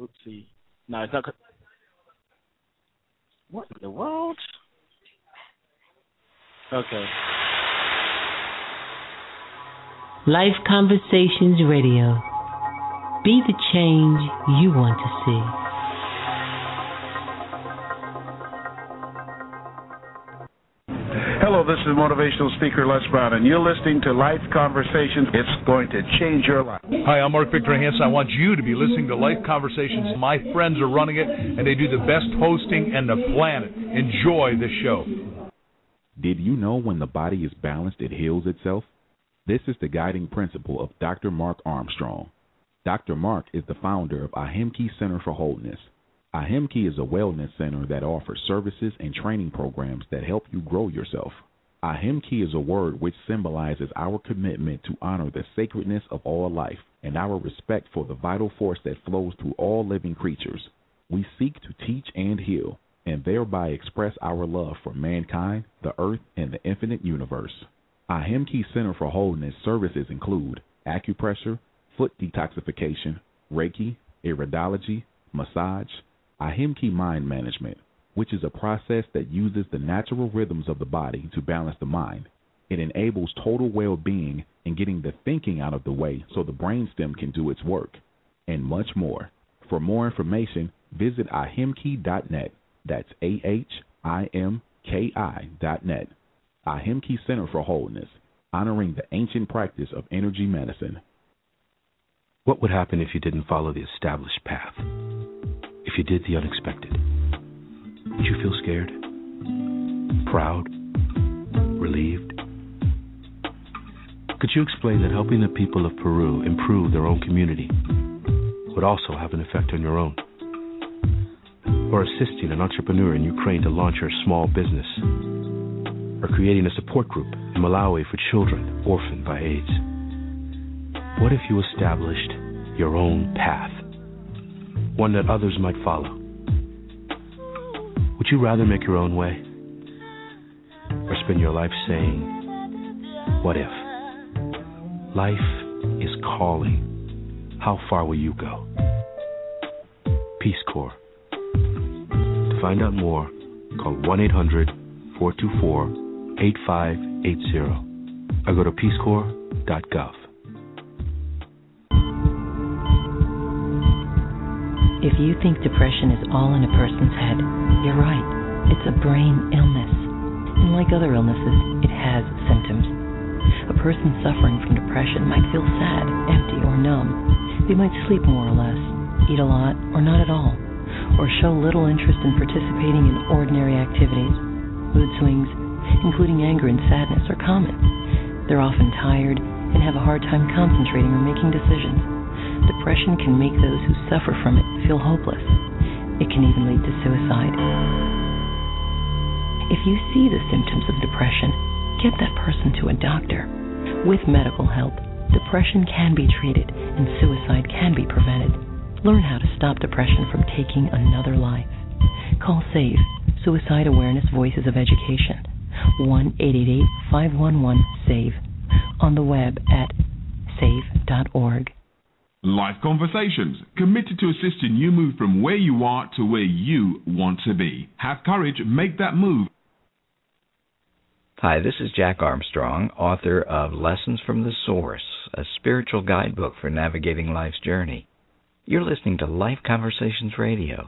Let's see. No, it's not. What in the world? Okay. Life Conversations Radio. Be the change you want to see. Hello, this is motivational speaker Les Brown, and you're listening to Life Conversations. It's going to change your life. Hi, I'm Mark Victor Hansen. I want you to be listening to Life Conversations. My friends are running it, and they do the best hosting in the planet. Enjoy the show. Did you know when the body is balanced, it heals itself? This is the guiding principle of Dr. Mark Armstrong. Dr. Mark is the founder of Ahimki Center for Wholeness. Ahimki is a wellness center that offers services and training programs that help you grow yourself. Ahimki is a word which symbolizes our commitment to honor the sacredness of all life and our respect for the vital force that flows through all living creatures. We seek to teach and heal, and thereby express our love for mankind, the earth, and the infinite universe. Ahimki Center for Wholeness services include acupressure, foot detoxification, Reiki, iridology, massage, Ahimki Mind Management, which is a process that uses the natural rhythms of the body to balance the mind. It enables total well-being and getting the thinking out of the way so the brainstem can do its work, and much more. For more information, visit ahimki.net. That's AHIMKI.net. Ahimki Center for Wholeness, honoring the ancient practice of energy medicine. What would happen if you didn't follow the established path? If you did the unexpected? Would you feel scared? Proud? Relieved? Could you explain that helping the people of Peru improve their own community would also have an effect on your own? Or assisting an entrepreneur in Ukraine to launch her small business? Or creating a support group in Malawi for children orphaned by AIDS? What if you established your own path? One that others might follow? Would you rather make your own way? Or spend your life saying, what if? Life is calling. How far will you go? Peace Corps. To find out more, call 1-800-424-8580 or go to peacecorps.gov. If you think depression is all in a person's head, you're right. It's a brain illness. And like other illnesses, it has symptoms. A person suffering from depression might feel sad, empty, or numb. They might sleep more or less, eat a lot or not at all, or show little interest in participating in ordinary activities. Mood swings, including anger and sadness, are common. They're often tired and have a hard time concentrating or making decisions. Depression can make those who suffer from it feel hopeless. It can even lead to suicide. If you see the symptoms of depression, get that person to a doctor. With medical help, depression can be treated and suicide can be prevented. Learn how to stop depression from taking another life. Call SAVE, Suicide Awareness Voices of Education, 1-888-511-SAVE, on the web at save.org. Life Conversations, committed to assisting you move from where you are to where you want to be. Have courage, make that move. Hi, this is Jack Armstrong, author of Lessons from the Source, a spiritual guidebook for navigating life's journey. You're listening to Life Conversations Radio.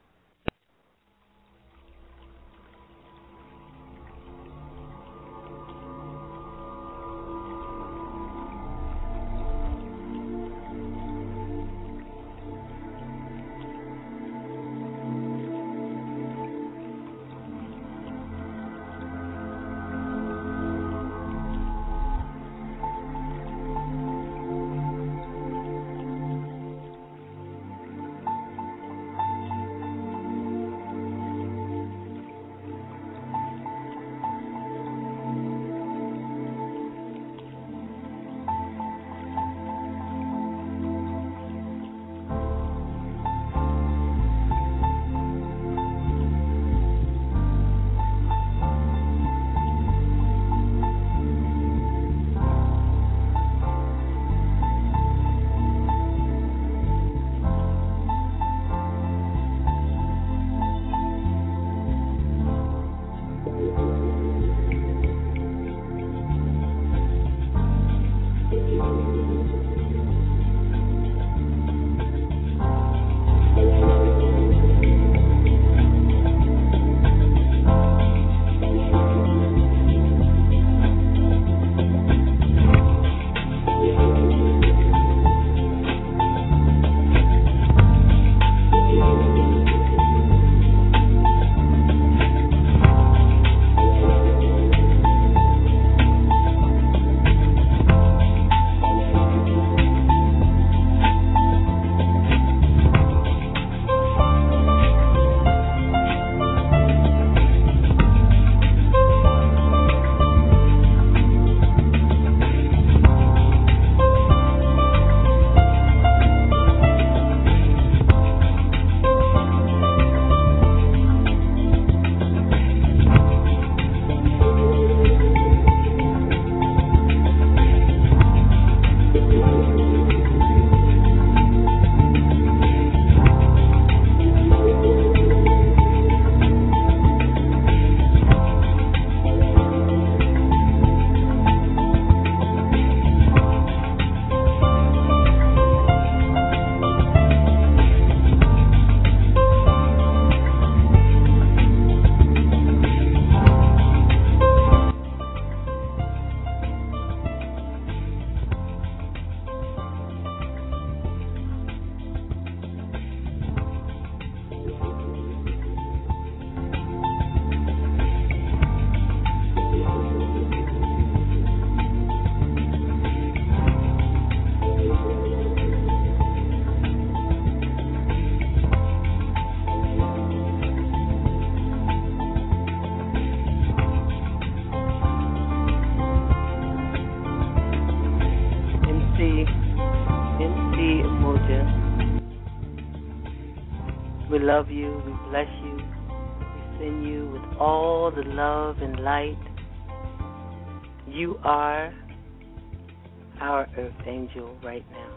We love you. We bless you. We send you with all the love and light. You are our earth angel right now.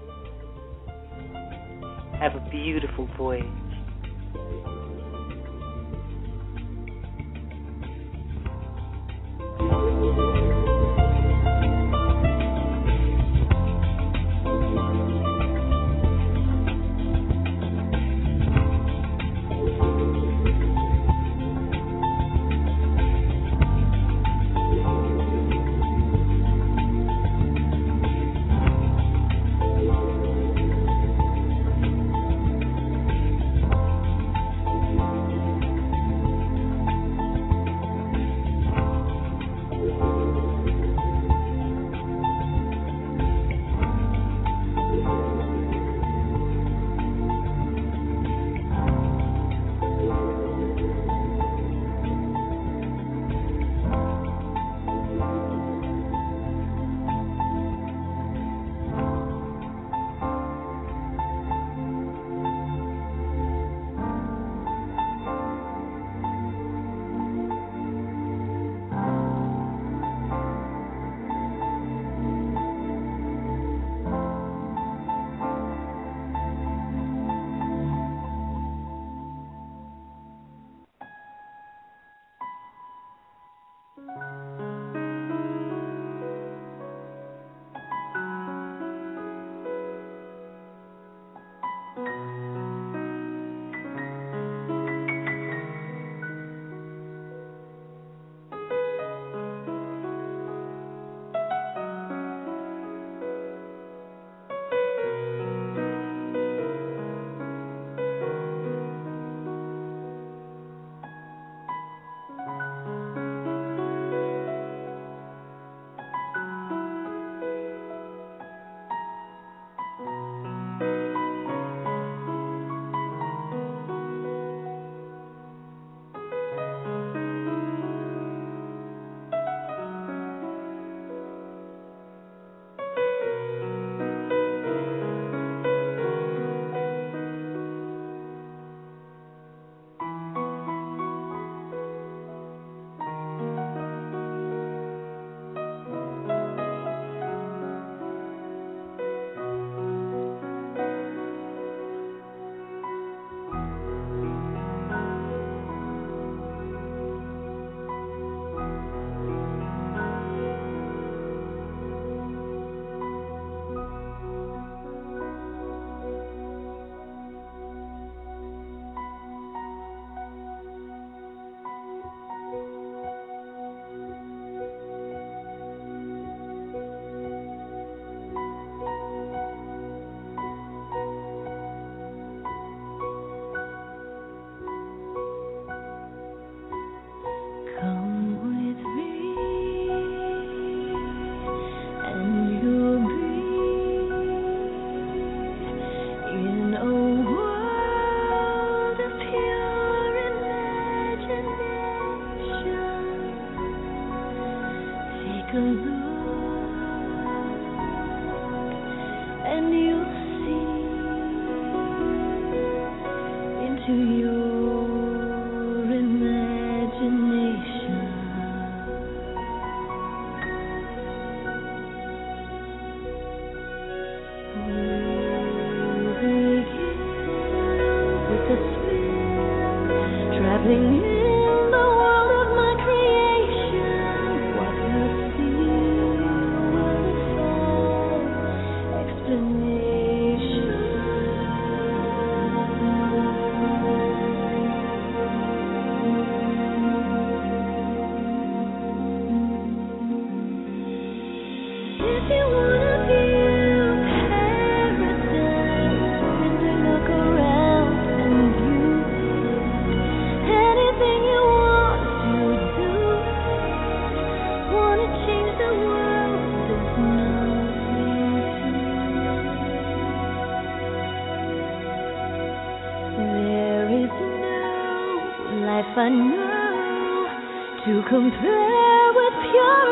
Have a beautiful voyage. I know to compare with pure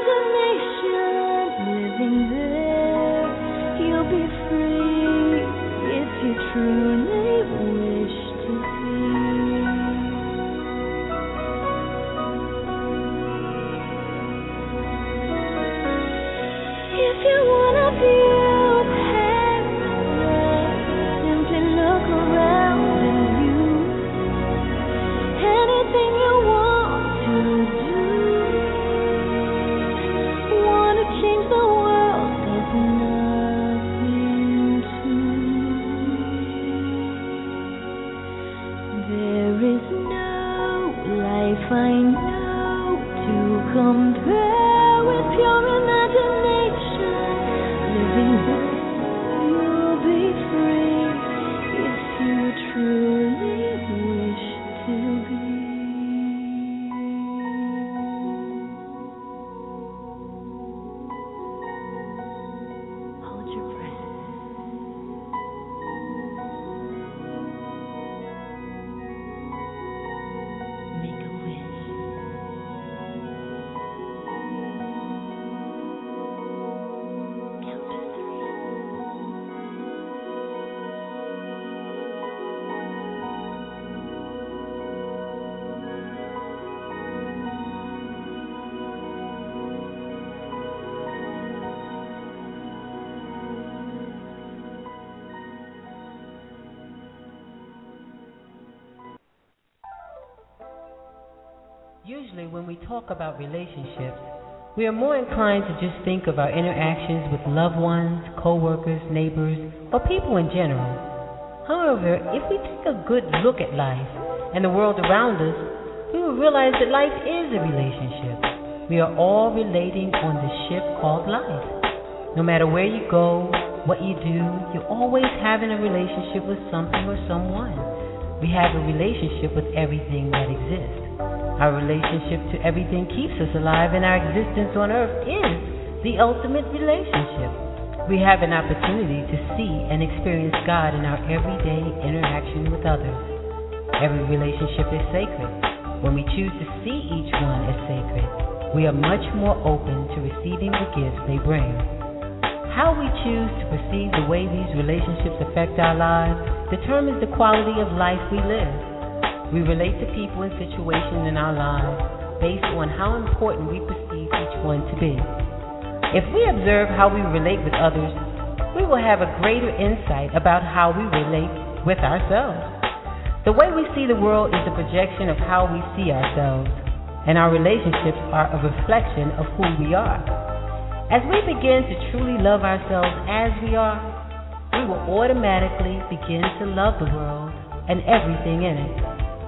imagination. Living there, you'll be free if you truly wish find out to compare with pure imagination. Living there, you'll be free if you truly wish to be. Hold your breath. Make a wish. Count to 3. Usually when we talk about relationships, we are more inclined to just think of our interactions with loved ones, co-workers, neighbors, or people in general. However, if we take a good look at life and the world around us, we will realize that life is a relationship. We are all relating on the ship called life. No matter where you go, what you do, you're always having a relationship with something or someone. We have a relationship with everything that exists. Our relationship to everything keeps us alive, and our existence on earth is the ultimate relationship. We have an opportunity to see and experience God in our everyday interaction with others. Every relationship is sacred. When we choose to see each one as sacred, we are much more open to receiving the gifts they bring. How we choose to perceive the way these relationships affect our lives determines the quality of life we live. We relate to people and situations in our lives based on how important we perceive each one to be. If we observe how we relate with others, we will have a greater insight about how we relate with ourselves. The way we see the world is a projection of how we see ourselves, and our relationships are a reflection of who we are. As we begin to truly love ourselves as we are, we will automatically begin to love the world and everything in it.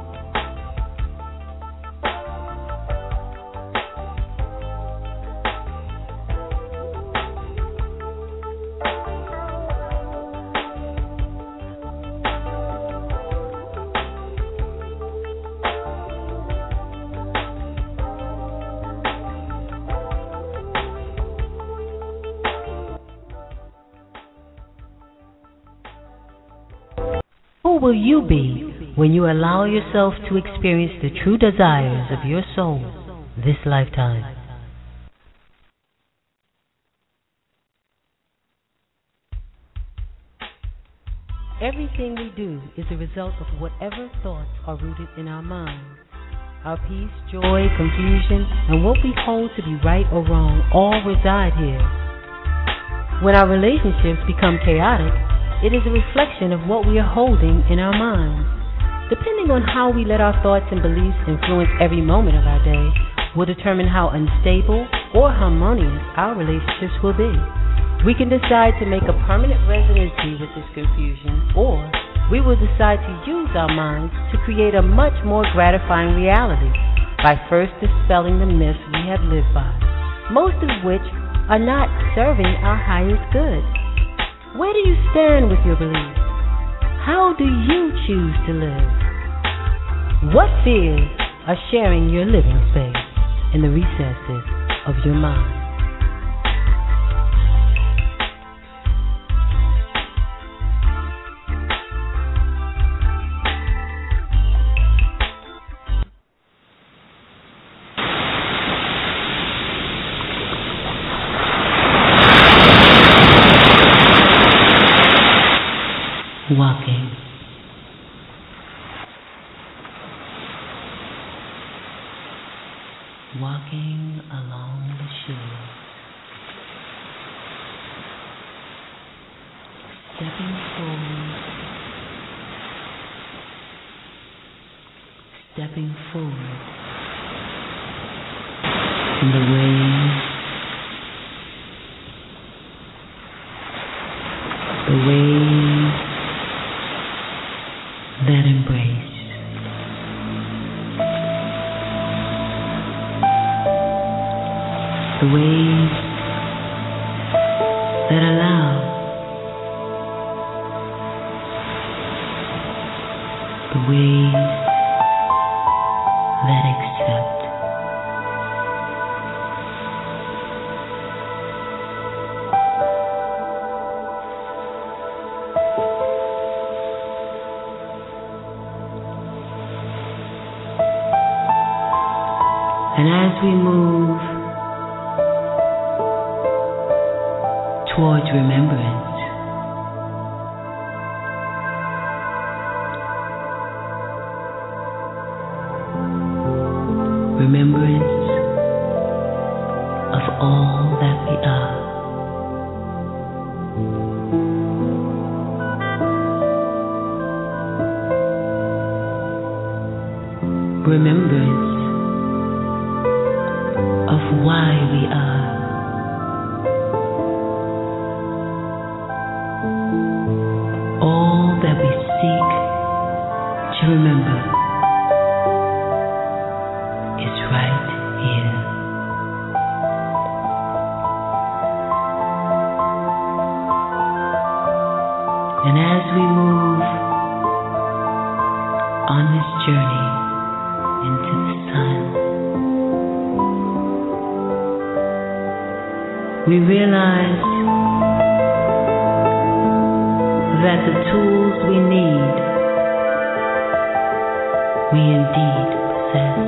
Who will you be when you allow yourself to experience the true desires of your soul this lifetime? Everything we do is a result of whatever thoughts are rooted in our minds. Our peace, joy, confusion, and what we hold to be right or wrong all reside here. When our relationships become chaotic, it is a reflection of what we are holding in our minds. Depending on how we let our thoughts and beliefs influence every moment of our day, will determine how unstable or harmonious our relationships will be. We can decide to make a permanent residency with this confusion, or we will decide to use our minds to create a much more gratifying reality by first dispelling the myths we have lived by, most of which are not serving our highest good. Where do you stand with your beliefs? How do you choose to live? What fears are sharing your living space in the recesses of your mind? Walking. Walking along the shore. Stepping forward. Stepping forward. In the waves that embrace. the waves that allow, the waves that accept. And as we move towards remembrance, remembrance of all that we are. Remembrance of why we are. All that we seek to remember is right here. And as we move on this journey into the sun, we realize that the tools we need, we indeed possess.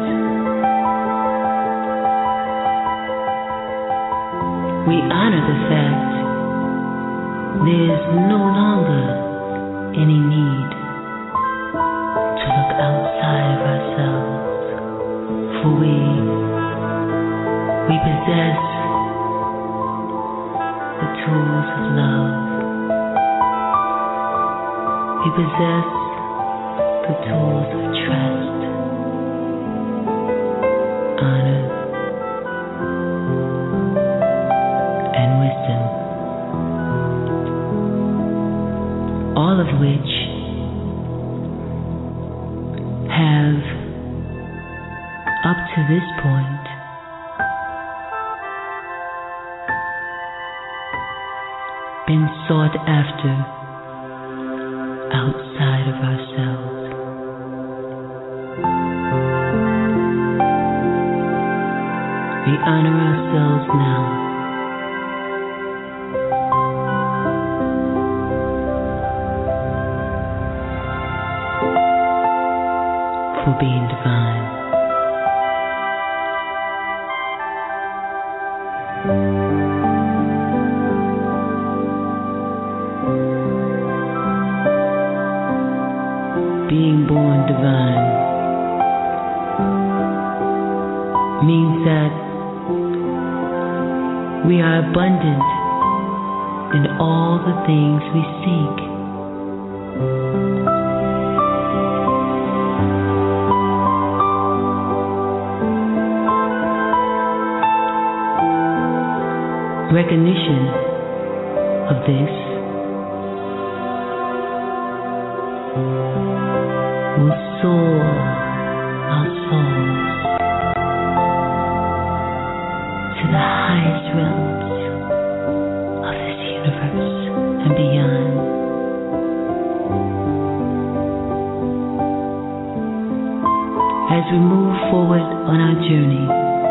We honor the fact there is no longer any need to look outside of ourselves, for we possess the tools of love. We possess the tools of trust, honor, and wisdom, all of which have, up to this point, been sought after outside of ourselves. We honor ourselves now for being divine. Being born divine means that we are abundant in all the things we seek. Recognition of this will soar our souls to the highest realms of this universe and beyond. As we move forward on our journey,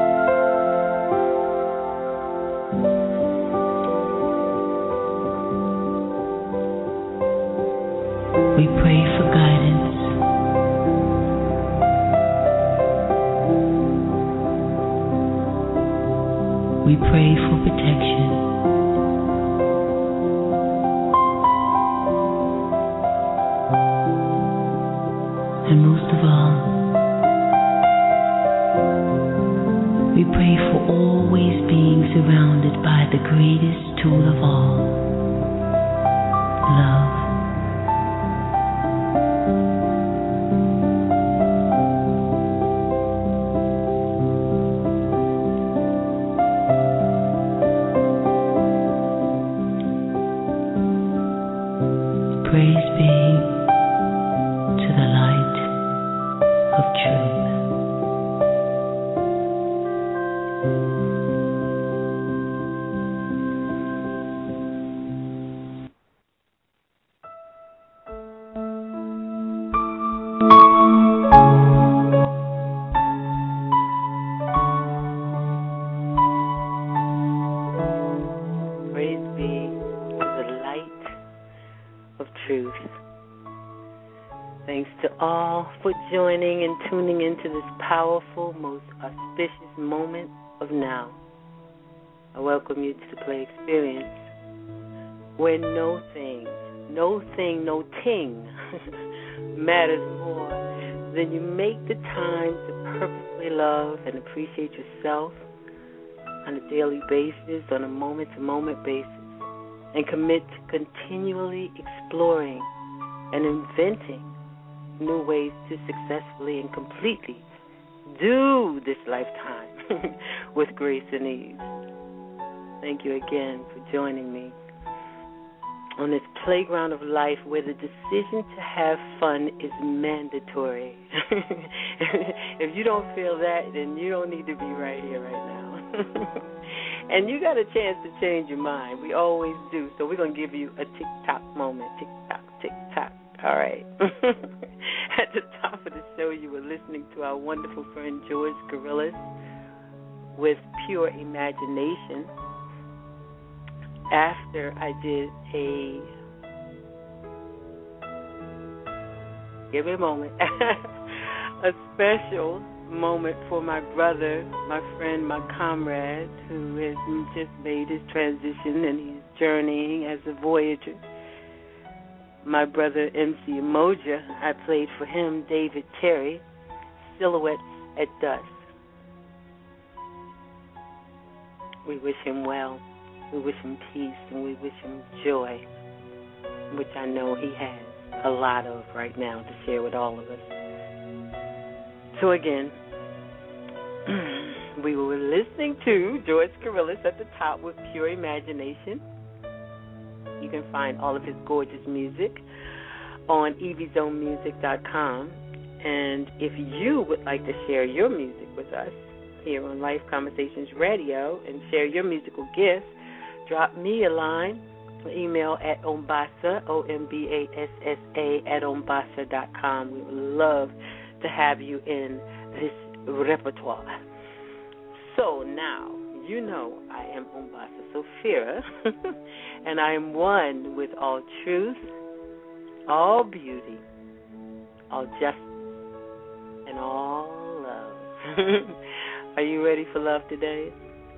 we pray for guidance. We pray for protection. And most of all, we pray for always being surrounded by the greatest tool of all, love. Praise be to the light of truth. Thanks to all for joining and tuning into this powerful, most auspicious moment of now. I welcome you to the Play Experience, where no thing matters more than you make the time to purposely love and appreciate yourself on a daily basis, on a moment-to-moment basis, and commit to continually exploring and inventing new ways to successfully and completely do this lifetime with grace and ease. Thank you again for joining me on this playground of life where the decision to have fun is mandatory. If you don't feel that, then you don't need to be right here, right now. And you got a chance to change your mind. We always do. So we're going to give you a tick-tock moment. Tick-tock, tick-tock. All right. At the top of the show, you were listening to our wonderful friend George Gorillas with Pure Imagination. After I did give me a moment, a special moment for my brother, my friend, my comrade, who has just made his transition and he's journeying as a voyager. My brother, MC Umoja, I played for him David Terry, Silhouettes at Dusk. We wish him well. We wish him peace, and we wish him joy, which I know he has a lot of right now to share with all of us. So again, we were listening to George Gorillas at the top with Pure Imagination. You can find all of his gorgeous music on eviezonemusic.com. And if you would like to share your music with us here on Life Conversations Radio and share your musical gifts, drop me a line, email at Ombassa, OMBASSA, at Ombassa.com. We would love to have you in this repertoire. So now, you know I am Ombassa Sophia, and I am one with all truth, all beauty, all justice, and all love. Are you ready for love today?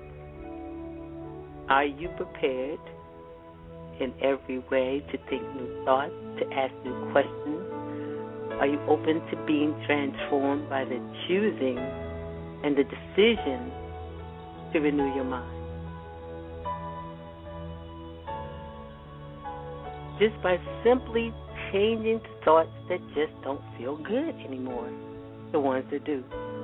Are you prepared in every way to think new thoughts, to ask new questions? Are you open to being transformed by the choosing and the decision to renew your mind? Just by simply changing thoughts that just don't feel good anymore, the ones that do.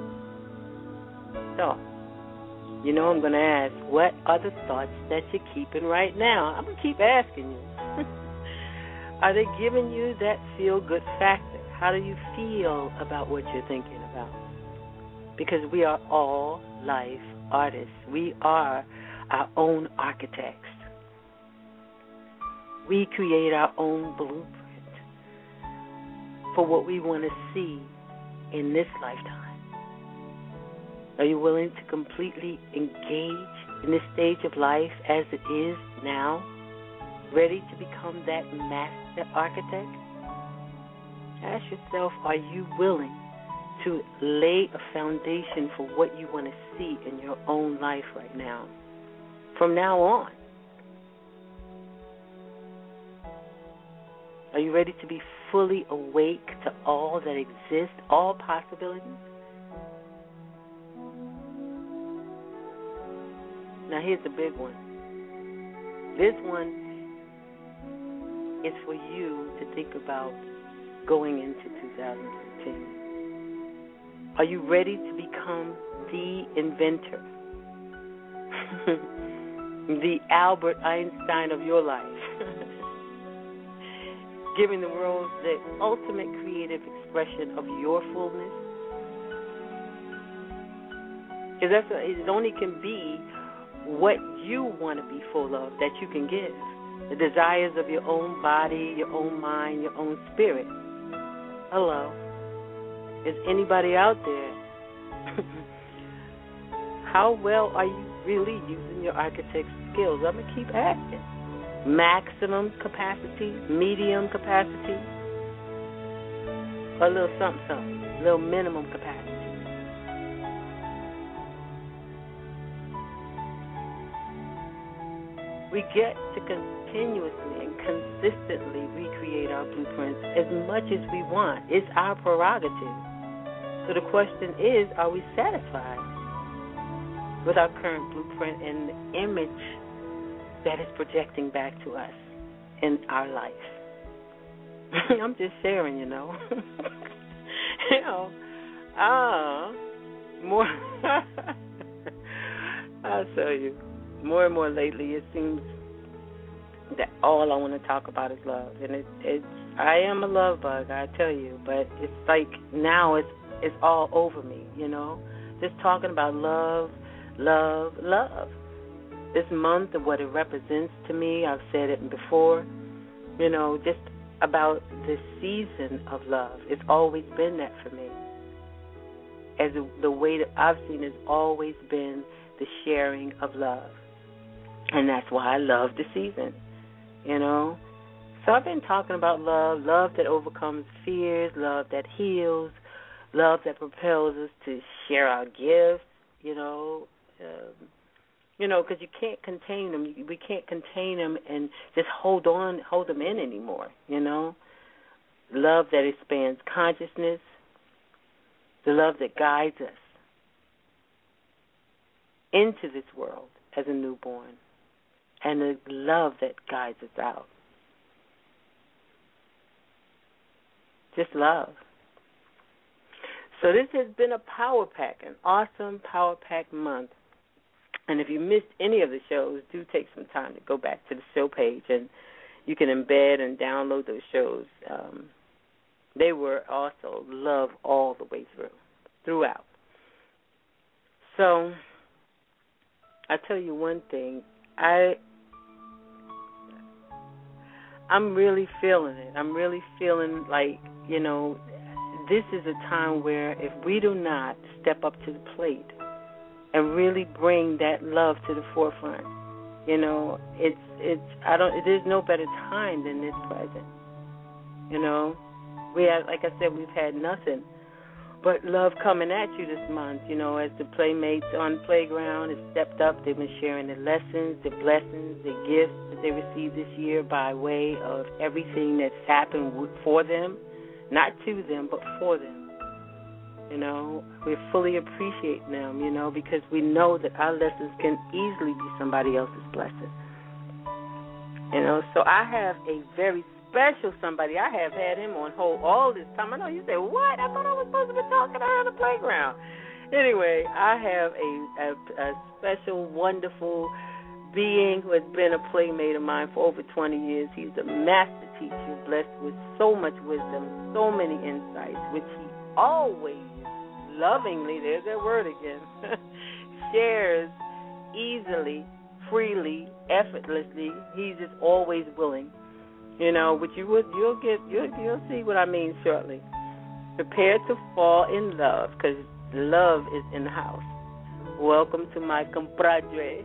So, you know I'm going to ask, what are the thoughts that you're keeping right now? I'm going to keep asking you. Are they giving you that feel-good factor? How do you feel about what you're thinking about? Because we are all life artists. We are our own architects. We create our own blueprint for what we want to see in this lifetime. Are you willing to completely engage in this stage of life as it is now, ready to become that master architect? Ask yourself, are you willing to lay a foundation for what you want to see in your own life right now, from now on? Are you ready to be fully awake to all that exists, all possibilities? Now here's the big one. This one is for you to think about going into 2013. Are you ready to become the inventor, the Albert Einstein of your life, giving the world the ultimate creative expression of your fullness? Because it only can be what you want to be full of that you can give. The desires of your own body, your own mind, your own spirit. Hello. Is anybody out there? How well are you really using your architect's skills? I'm going to keep asking. Maximum capacity, medium capacity, a little something, a little minimum capacity. We get to continuously and consistently recreate our blueprints as much as we want. It's our prerogative. So the question is, are we satisfied with our current blueprint and the image that is projecting back to us in our life? I'm just sharing, you know. More. I'll tell you. More and more lately, it seems that all I want to talk about is love, and I am a love bug, I tell you, but it's like now it's all over me, you know. Just talking about love, love, love. This month and what it represents to me, I've said it before, you know, just about the season of love. It's always been that for me. As the way that I've seen has always been the sharing of love. And that's why I love the season, you know. So I've been talking about love, love that overcomes fears, love that heals, love that propels us to share our gifts, you know, because you can't contain them. We can't contain them and just hold them in anymore, you know. Love that expands consciousness, the love that guides us into this world as a newborn, and the love that guides us out. Just love. So this has been a Power Pack, an awesome Power Pack month. And if you missed any of the shows, do take some time to go back to the show page, and you can embed and download those shows. They were also love all the way throughout. So I tell you one thing, I'm really feeling it. I'm really feeling like, you know, this is a time where if we do not step up to the plate and really bring that love to the forefront, you know, there's no better time than this present. You know, like I said, we've had nothing but love coming at you this month, you know, as the playmates on the playground have stepped up. They've been sharing their lessons, their blessings, their gifts that they received this year by way of everything that's happened for them, not to them, but for them. You know, we fully appreciate them, you know, because we know that our lessons can easily be somebody else's blessing. You know, so I have a very special somebody. I have had him on hold all this time. I know you say, what? I thought I was supposed to be talking to her on the playground. Anyway, I have a special, wonderful being who has been a playmate of mine for over 20 years. He's a master teacher, blessed with so much wisdom, so many insights, which he always lovingly, there's that word again, shares easily, freely, effortlessly. He's just always willing. You know, but you'll see what I mean shortly. Prepare to fall in love, because love is in the house. Welcome to my compadre,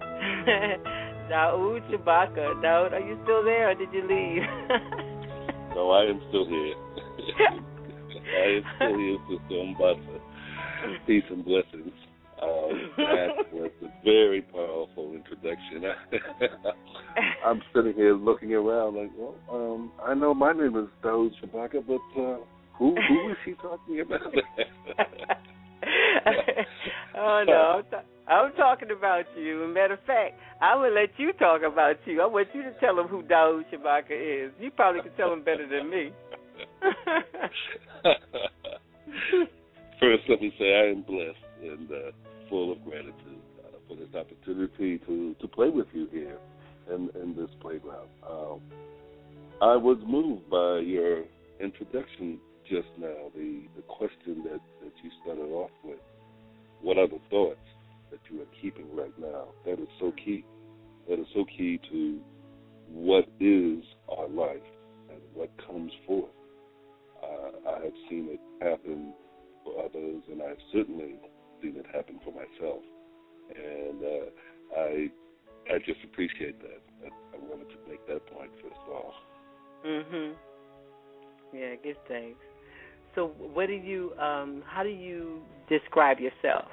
Daoud Shabaka. Daoud, are you still there, or did you leave? No, I am still here. I am still here, Sister Umbasa. Peace and blessings. That was a very powerful introduction. I'm sitting here looking around like, well, I know my name is Daoud Shabaka, but who is he talking about? Oh, no, I'm talking about you. Matter of fact, I will let you talk about you. I want you to tell him who Daoud Shabaka is. You probably can tell him better than me. First, let me say I am blessed and full of gratitude for this opportunity to play with you here in this playground. I was moved by your introduction just now, the question that you started off with. What are the thoughts that you are keeping right now? That is so key. That is so key to what is our life and what comes forth. I have seen it happen for others, and I've certainly seen it happen for myself. And I just appreciate that. I wanted to make that point first of all. Yeah, good thanks. So what do you? How do you describe yourself?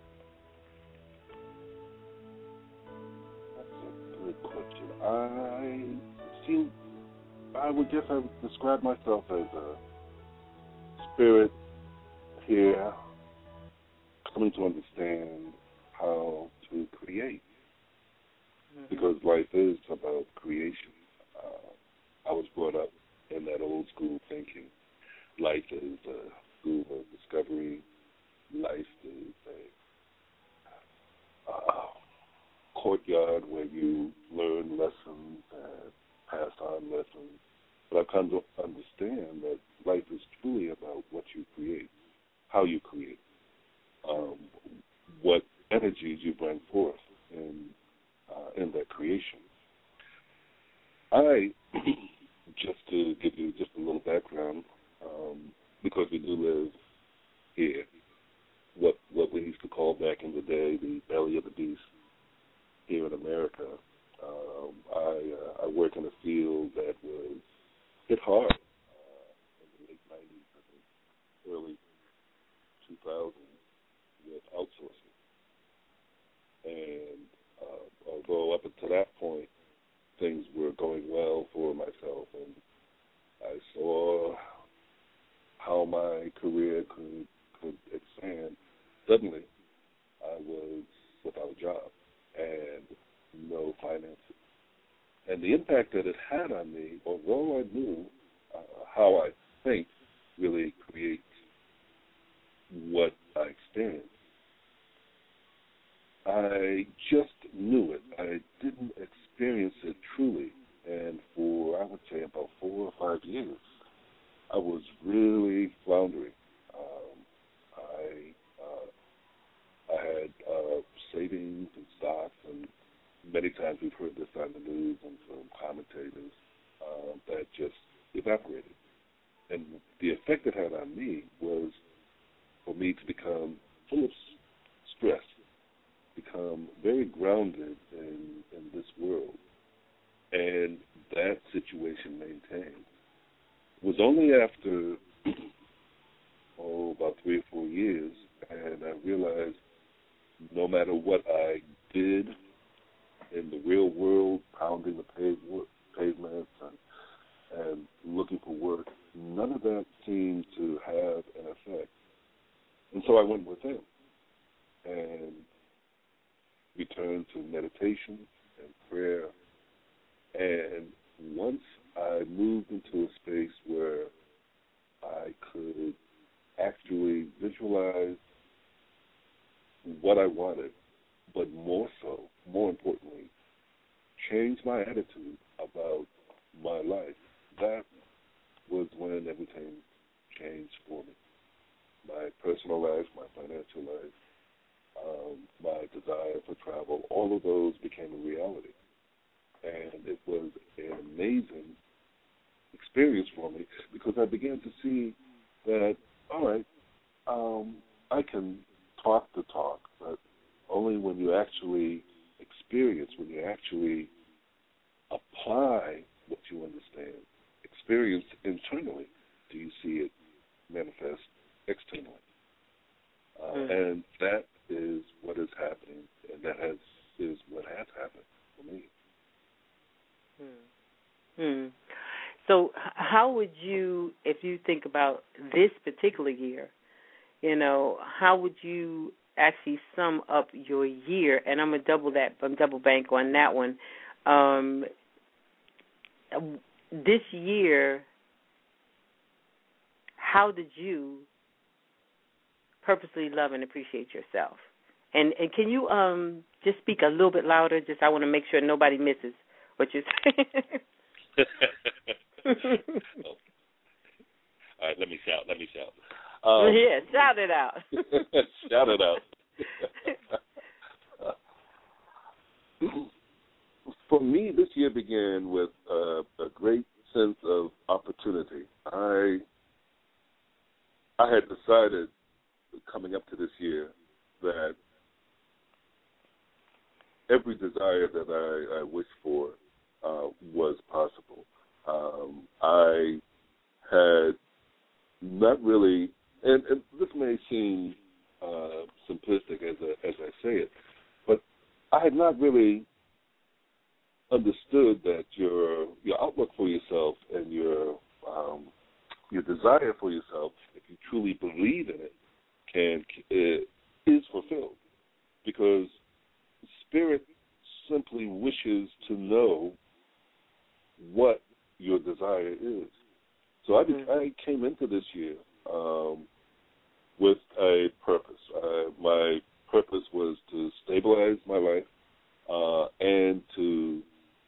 That's a good question. I would guess I would describe myself as a spirit here, coming to understand how to create. Because life is about creation. I was brought up in that old school thinking. Life is a school of discovery. Life is a courtyard where you learn lessons and pass on lessons. But I've come to understand that life is truly about what you create, how you create, what energies you bring forth in that creation. Just to give you just a little background, because we do live here, what we used to call back in the day the belly of the beast here in America. I work in a field that was hit hard in the late 90s, I think, early 2000s with outsourcing. And although up until that point things were going well for myself, and I saw how my career could expand, suddenly I was without a job and no finances. And the impact that it had on me, although I knew how I think really creates what I experience, I just knew it. I didn't experience it truly. And for, I would say, about 4 or 5 years, I was really floundering. I had savings and stocks, and many times we've heard this on the news and from commentators, that just evaporated. And the effect it had on me was for me to become full of stress, become very grounded in this world. And that situation maintained. It was only after, about 3 or 4 years, and I realized no matter what I did in the real world, pounding the pavements and looking for work, none of that seemed to have an effect. And so I went within and returned to meditation and prayer. And once I moved into a space where I could actually visualize what I wanted, but more importantly, change my attitude about my life, that was when everything changed for me. My personal life, my financial life, my desire for travel, all of those became a reality. And it was an amazing experience for me because I began to see that, all right, I can talk the talk, but only when you actually experience, when you actually apply what you understand, experience internally, do you see it manifest externally. And that is what is happening, and that is what has happened for me. So how would you, if you think about this particular year, how would you actually sum up your year? And I'm double bank on that one. This year, how did you purposely love and appreciate yourself? And can you just speak a little bit louder? Just I want to make sure nobody misses what you're saying. All right, let me shout. Yeah, shout it out. Shout it out. For me, this year began with a great sense of opportunity. I had decided coming up to this year that every desire that I wished for was possible. I had not really, and this may seem simplistic as I say it, but I had not really understood that your outlook for yourself and your desire for yourself, if you truly believe in it, is fulfilled, because Spirit simply wishes to know what your desire is. So I came into this year with a purpose. My purpose was to stabilize my life and to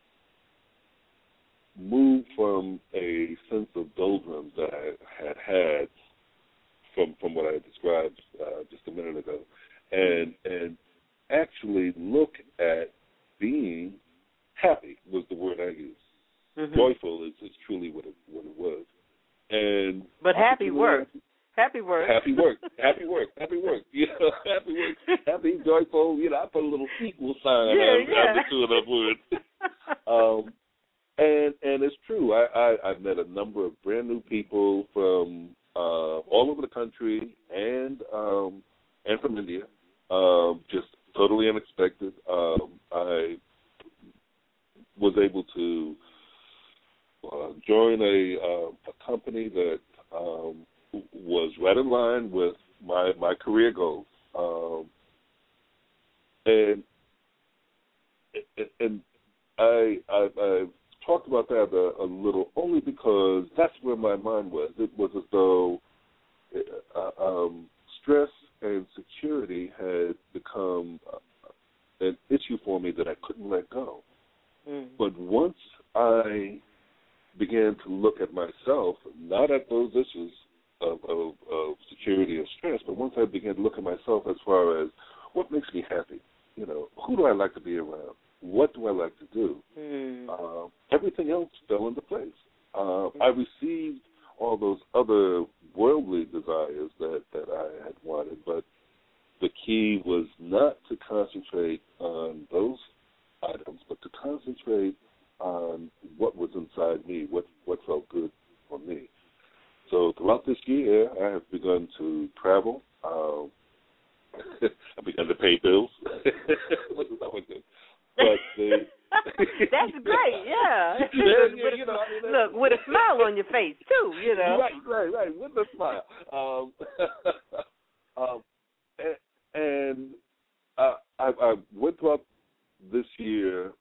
move from a sense of doldrums that I had from what I described just a minute ago, and actually look at being happy was the word I used. Mm-hmm. Joyful is truly what it was. But happy work. Happy work. Happy work. Happy work. Happy work. You know, happy work. Happy, joyful. You know, I put a little equal sign after two of those words. And it's true. I've met a number of brand new people from all over the country and from India. Just totally unexpected. I was able to join a company that was right in line with my career goals, and I've talked about that a little only because that's where my mind was. It was as though stress and security had become an issue for me that I couldn't let go. Mm. But once I began to look at myself, not at those issues of security or stress, but once I began to look at myself as far as what makes me happy, you know, who do I like to be around? What do I like to do? Everything else fell into place. I received all those other worldly desires that I had wanted, but the key was not to concentrate on those items, but to concentrate on what was inside me, what felt good for me. So throughout this year, I have begun to travel. I've begun to pay bills, which is always good. But that's great, yeah. Look, with a smile on your face too, you know. Right, with a smile. And I went throughout this year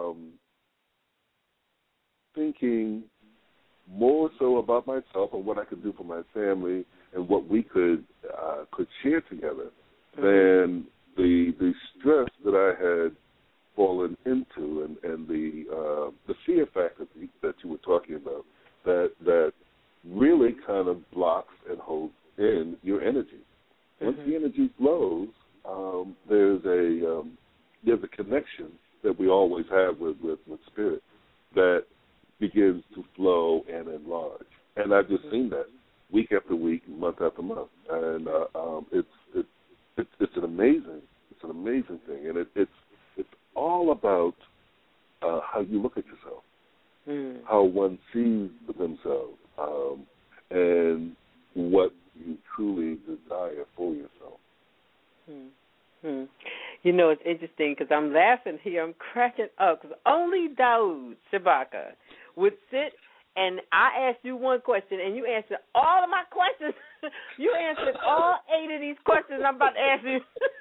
thinking more so about myself and what I could do for my family and what we could share together than the stress that I had fallen into and the fear factor that you were talking about that really kind of blocks and holds in your energy. Once the energy flows, there's a connection that we always have with spirit that begins to flow and enlarge. And I've just seen that week after week, month after month, and it's an amazing thing, and it's all about how you look at yourself, how one sees themselves, and what you truly desire for yourself. You know, it's interesting because I'm laughing here. I'm cracking up because only Daoud Shabaka would sit and I asked you one question and you answered all of my questions. You answered all 8 of these questions I'm about to ask you.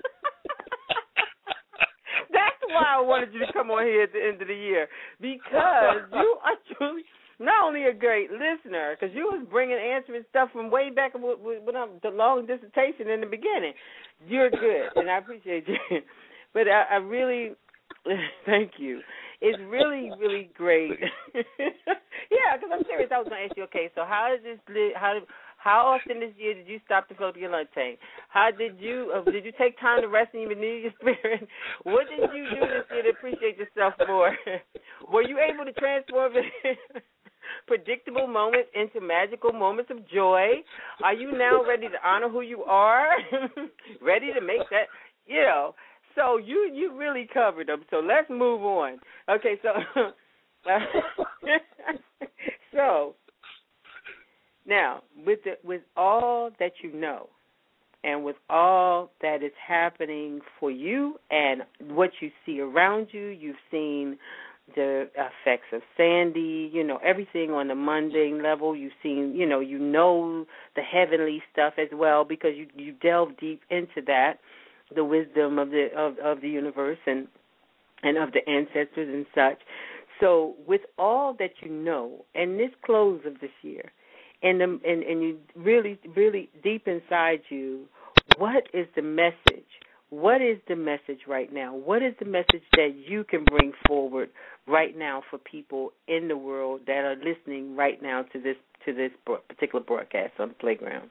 That's why I wanted you to come on here at the end of the year, because you are truly not only a great listener, because you was answering stuff from way back with the long dissertation in the beginning. You're good, and I appreciate you. But I really, thank you. It's really, really great. Yeah, because I'm serious. I was going to ask you, okay, so how often this year did you stop to fill up your lunch tank? How did you take time to rest and renew your spirit? What did you do this year to appreciate yourself more? Were you able to transform predictable moments into magical moments of joy? Are you now ready to honor who you are? Ready to make that, you know? So you really covered them. So let's move on. Okay, so Now, with all that you know, and with all that is happening for you and what you see around you, you've seen the effects of Sandy, everything on the mundane level. You've seen, you know the heavenly stuff as well, because you delve deep into that, the wisdom of the universe and of the ancestors and such. So with all that you know, and this close of this year, and you really, really deep inside you, what is the message? What is the message right now? What is the message that you can bring forward right now for people in the world that are listening right now to this particular broadcast on the Playground?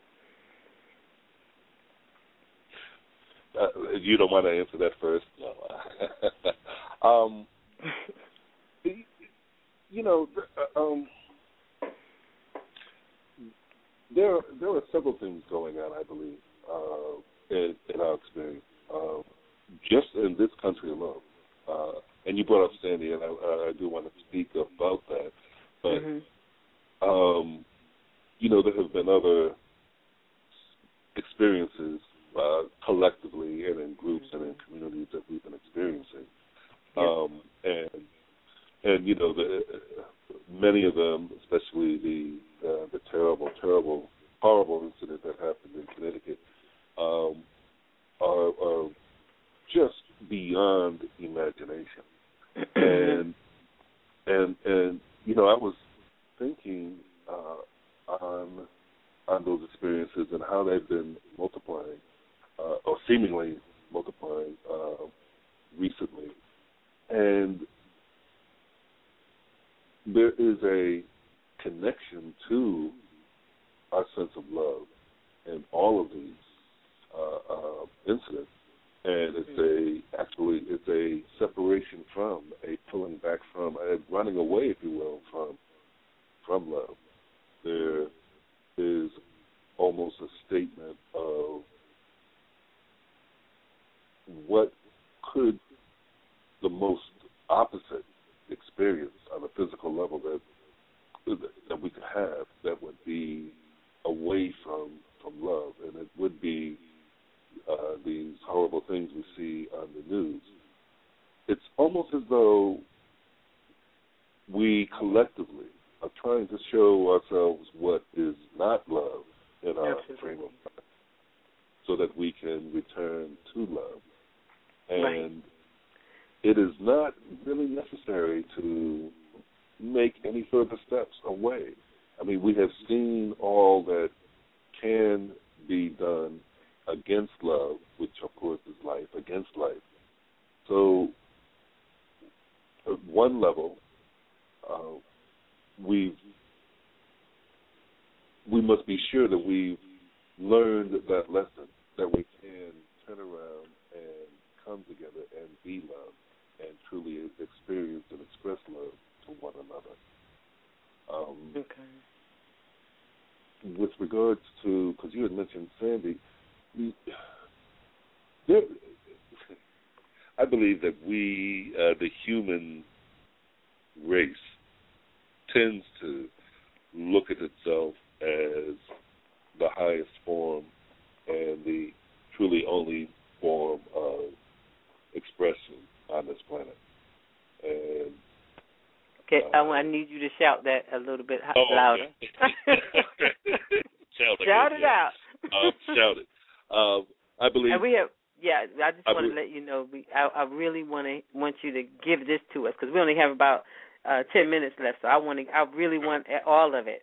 You don't want to answer that first? No. There are several things going on, I believe, in our experience, just in this country alone. And you brought up Sandy, and I do want to speak about that. But, there have been other experiences collectively and in groups and in communities that we've been experiencing. Many of them, especially the terrible, horrible incident that happened in Connecticut, are just beyond imagination. And I was thinking on those experiences and how they've been multiplying, or seemingly multiplying recently. And there is a connection to our sense of love in all of these incidents, and it's a separation from, a pulling back from, a running away, if you will, from love. There is almost a statement of what could the most opposite experience on a physical level that we could have that would be away from love, and it would be these horrible things we see on the news. It's almost as though we collectively are trying to show ourselves what is not love in our frame of mind, so that we can return to love. And it is not really necessary to make any further steps away. I mean, we have seen all that can be done against love, which of course is life, against life. So at one level, we must be sure that we've learned that lesson, that we can turn around and come together and be love and truly experience and express love to one another. With regards to, because you had mentioned Sandy, I believe that we, the human race, tends to look at itself as the highest form and the truly only form of expression on this planet. And I need you to shout that a little bit louder. Shout it out. Shout it. I believe. And we have. Yeah, I just want to let you know. I really want you to give this to us, because we only have about 10 minutes left. So I really want all of it.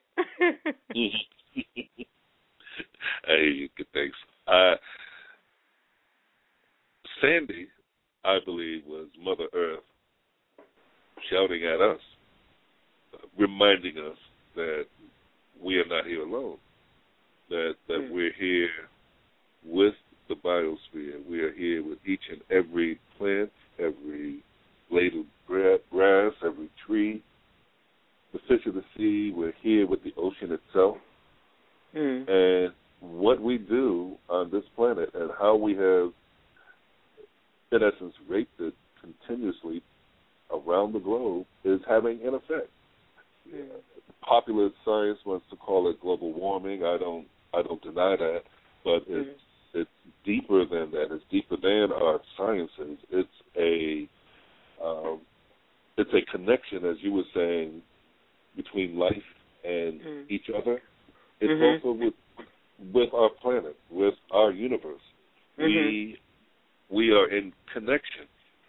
Hey, good thanks. Sandy, I believe, was Mother Earth shouting at us, reminding us that we are not here alone, that we're here with the biosphere. We are here with each and every plant, every blade of grass, every tree, the fish of the sea. We're here with the ocean itself. And what we do on this planet and how we have, in essence, raped it continuously around the globe is having an effect. popular science wants to call it global warming. I don't deny that, but it's deeper than that. It's deeper than our sciences. It's a connection, as you were saying, between life and each other. It's also with our planet, with our universe. We are in connection,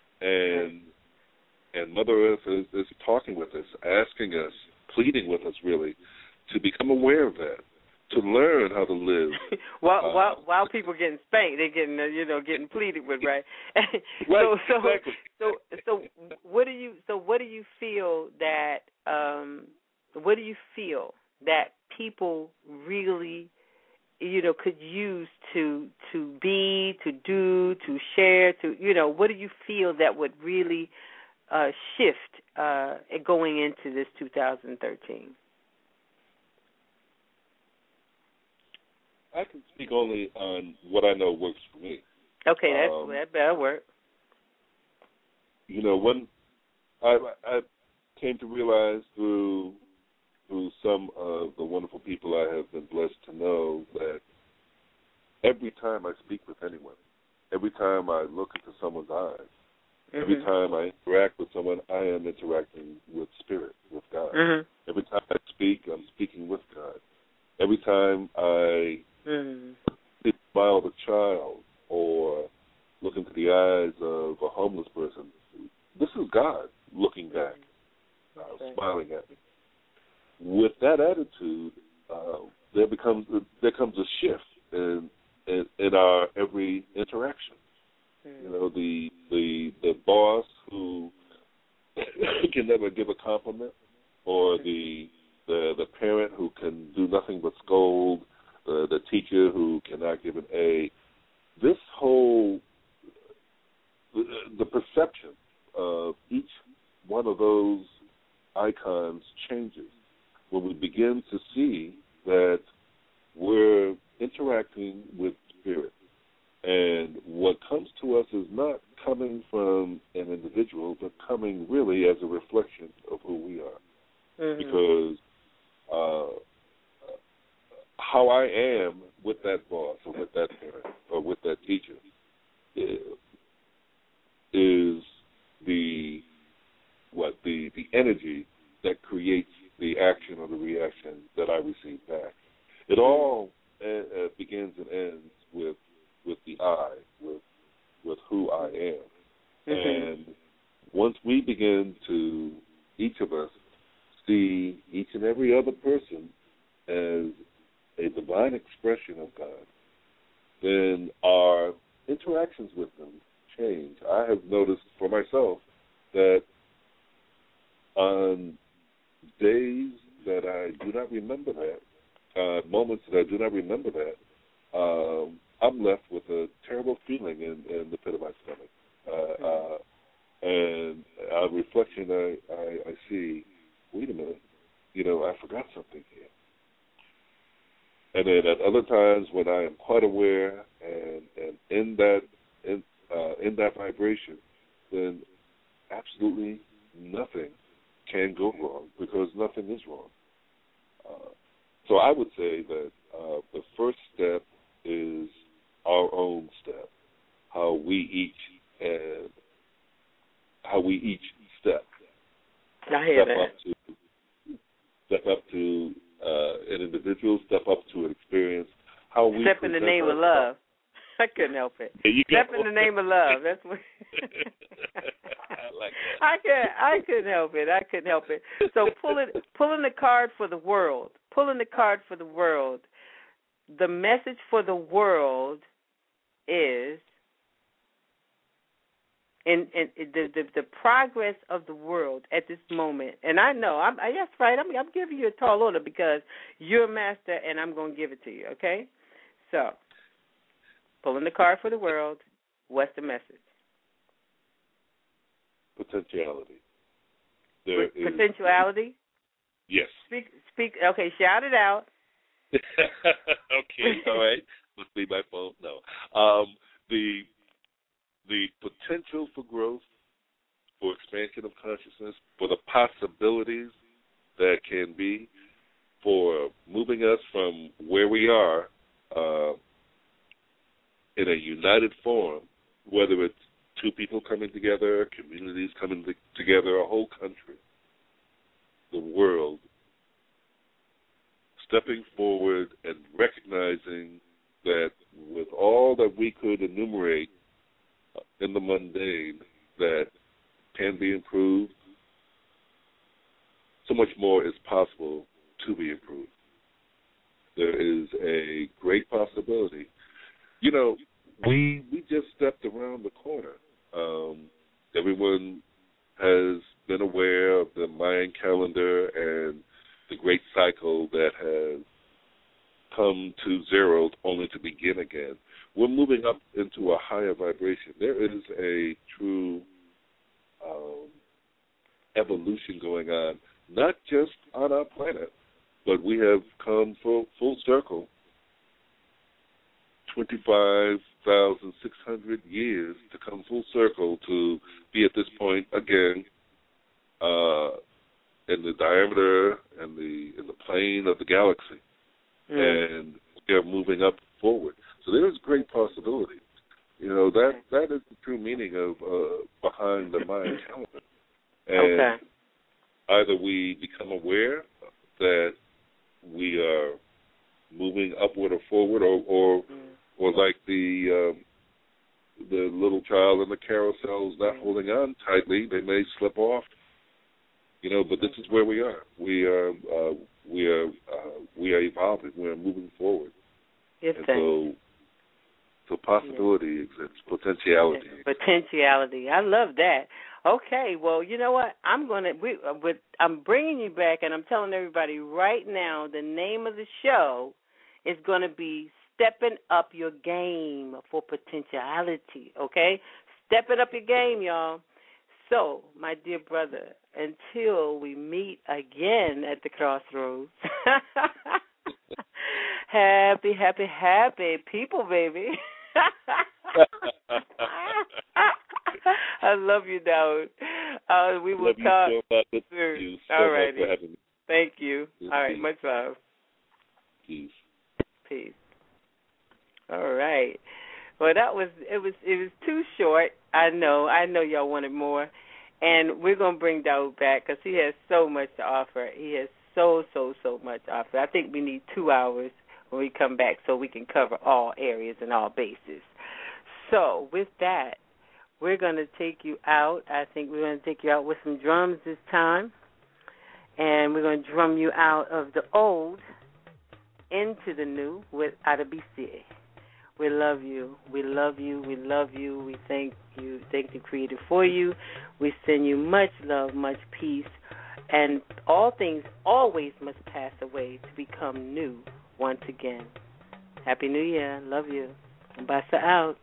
and Mother Earth is talking with us, asking us, pleading with us, really, to become aware of that, to learn how to live. while people getting spanked, they're getting pleaded with, right? Right. Exactly. So what do you feel that people really could use to be, to do, to share, what do you feel that would really shift going into this 2013? I can speak only on what I know works for me. Okay, that better work. When I came to realize through some of the wonderful people I have been blessed to know that every time I speak with anyone, every time I look into someone's eyes, every time I interact with someone, I am interacting with Spirit, with God. Every time I speak, I'm speaking with God. Every time I smile at a child or look into the eyes of a homeless person, this is God looking back, smiling at me. With that attitude, there comes a shift in our every interaction. The boss who can never give a compliment, or the parent who can do nothing but scold, the teacher who cannot give an A. This whole the perception of each one of those icons changes when we begin to see that we're interacting with Spirit. And what comes to us is not coming from an individual, but coming really as a reflection of who we are. Because how I am with that boss or with that parent or with that teacher is the energy that creates the action or the reaction that I receive back. It all begins and ends with the I, with who I am. And once we begin to, each of us, see each and every other person as a divine expression of God, then our interactions with them change. I have noticed for myself that on days that I do not remember that, moments that I do not remember that, I'm left with a terrible feeling in the pit of my stomach. And on reflection, I see, wait a minute, I forgot something here. And then at other times when I am quite aware and in that vibration, then absolutely nothing can go wrong, because nothing is wrong. So I would say that the first step is our own step, how we each step. I hear that. Step up to an individual, step up to an experience. How we step in the name of love. I couldn't help it. Step in the name of love. That's what. I like that. I couldn't help it. I couldn't help it. So pulling the card for the world. Pulling the card for the world. The message for the world is, and the progress of the world at this moment. And I know, that's right. I'm giving you a tall order because you're a master, and I'm going to give it to you. Okay. So, pulling the card for the world. What's the message? Potentiality. Potentiality? Yes. Speak. Okay, shout it out. Okay, all right. Must be my phone. No. The potential for growth, for expansion of consciousness, for the possibilities that can be for moving us from where we are in a united form, whether it's two people coming together, communities coming together, a whole country, the world, stepping forward and recognizing that with all that we could enumerate in the mundane that can be improved, so much more is possible to be improved. There is a great possibility. You know, we just stepped around the corner. Everyone has been aware of the Mayan calendar and the great cycle that has come to zero only to begin again. We're moving up into a higher vibration. There is a true evolution going on, not just on our planet, but we have come full circle, 25,600 years to come full circle to be at this point again in the diameter and in the plane of the galaxy. And we are moving up forward. So there is great possibility. You know, that is the true meaning of behind the Mayan calendar. And either we become aware that we are moving upward or forward, or like the little child in the carousel is not holding on tightly, they may slip off. You know, but this is where we are. We are evolving. We are moving forward. Yes, and so possibility exists, potentiality. Potentiality. I love that. Okay, well, you know what? I'm bringing you back, and I'm telling everybody right now the name of the show is going to be Stepping Up Your Game for Potentiality, okay? Stepping up your game, y'all. So, my dear brother, until we meet again at the crossroads, happy, happy, happy people, baby. I love you, Dawood. We will talk. You so all right. Thank you. Yes, all right, peace. much love. Peace. Peace. All right. Well, it was too short. I know y'all wanted more, and we're gonna bring Dawood back because he has so much to offer. He has so much to offer. I think we need 2 hours when we come back so we can cover all areas and all bases. So with that, we're going to take you out. I think we're going to take you out with some drums this time, and we're going to drum you out of the old into the new with Adebisi. We love you. We love you. We love you. We thank you. Thank the Creator for you. We send you much love, much peace, and all things always must pass away to become new once again. Happy New Year. Love you. Ambassa out.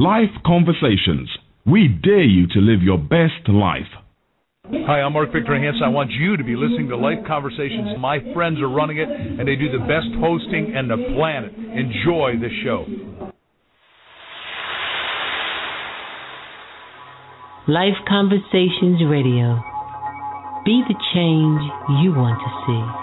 Life Conversations. We dare you to live your best life. Hi, I'm Mark Victor Hansen. I want you to be listening to Life Conversations. My friends are running it, and they do the best hosting on the planet. Enjoy the show. Life Conversations Radio. Be the change you want to see.